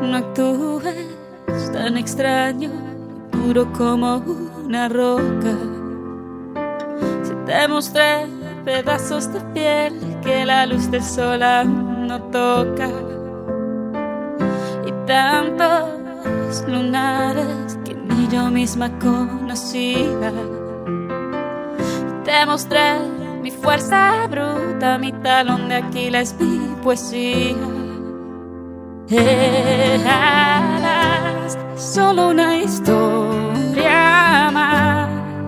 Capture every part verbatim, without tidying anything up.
No actúes tan extraño, duro como una roca. Si te mostré pedazos de piel que la luz del sol aún no toca, y tantos lunares que ni yo misma conocía. Te mostré mi fuerza bruta, mi talón de Aquiles, mi poesía. Eras solo una historia más.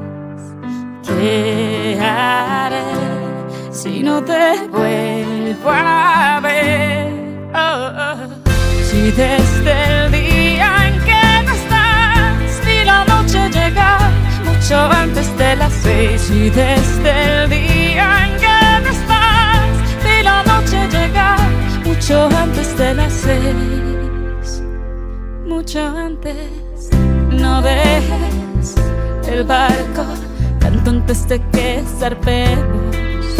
¿Qué haré si no te vuelvo a ver? Oh, oh. Si desde el día en que no estás y la noche llega mucho antes de las seis, y desde el día en que no estás y la noche llega mucho antes de las seis, mucho antes. No dejes el barco tanto antes de que zarpemos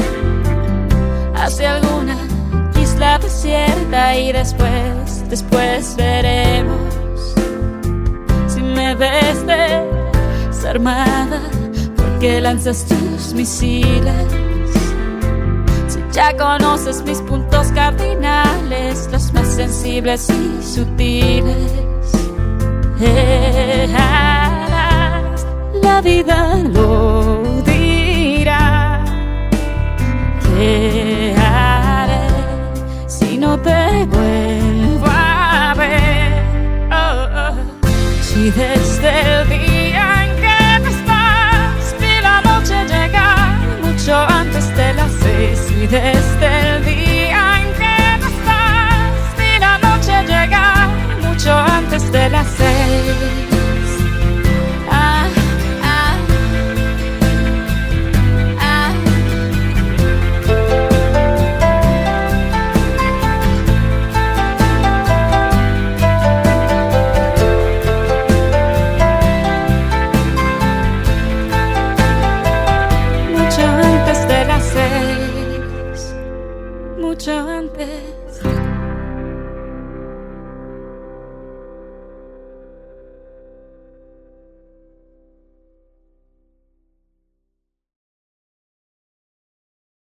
hacia alguna isla desierta, y después, después veremos. Si me ves desarmada, ¿por qué lanzas tus misiles? Si ya conoces mis puntos cardinales, los más sensibles y sutiles. Eras, la vida lo dirá. ¿Qué haré si no te vuelvo a ver? Oh, oh. Si desde el día en que no estás y la noche llega mucho antes de las seis, y desde el día en que no estás y la noche llega mucho antes de las seis. Ah, ah, ah. Mucho antes de las seis, mucho antes.